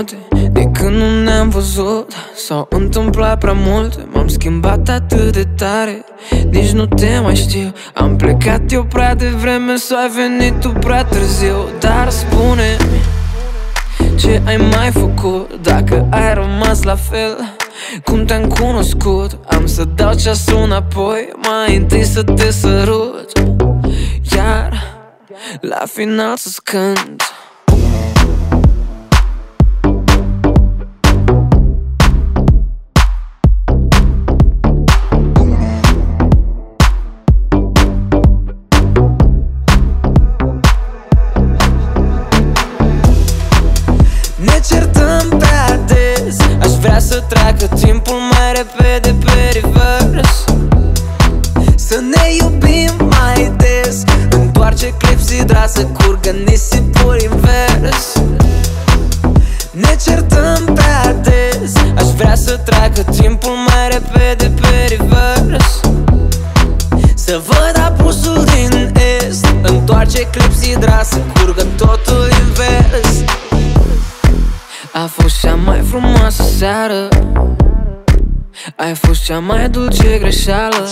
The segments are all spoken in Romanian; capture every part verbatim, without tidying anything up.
minute de când nu ne-am văzut. S-au întâmplat prea multe, m-am schimbat atât de tare, nici nu te mai știu. Am plecat eu prea devreme sau ai venit tu prea târziu. Dar spune-mi ce ai mai făcut, dacă ai rămas la fel cum te-am cunoscut. Am să dau ceasul înapoi, mai întâi să te sărut, iar la final să-ți cânt. Ne certăm prea des, aș vrea să treacă timpul mai repede pe revers, să ne iubim mai des, întoarce clepsidra să curgă nisipuri invers. Ne certăm prea des, aș vrea să treacă timpul mai repede pe revers, să văd apusul din est, întoarce clepsidra să curgă totul invers. A fost cea mai frumoasă seară, ai fost cea mai dulce greșeală.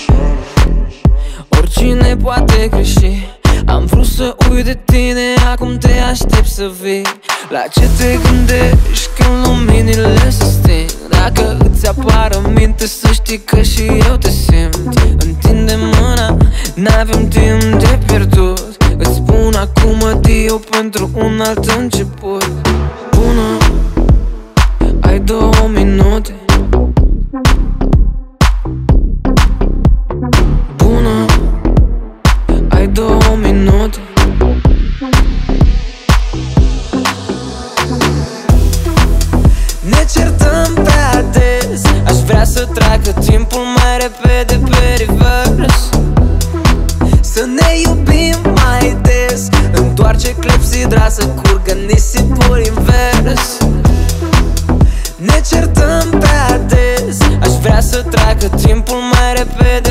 Oricine poate greși, am vrut să uit de tine, acum te aștept să vii. La ce te gândești când luminile se sting? Dacă îți apară minte să știi că și eu te simt. Întinde mâna, n-avem timp de pierdut, îți spun acum adio pentru un alt început. Bună, ai două minute. Bună, ai două minute. Ne certăm prea des, aș vrea să treacă timpul mai repede pe revers, să ne iubim mai des, întoarce clepsidra să curgă nisipuri invers. Ne certăm prea des, aș vrea să treacă timpul mai repede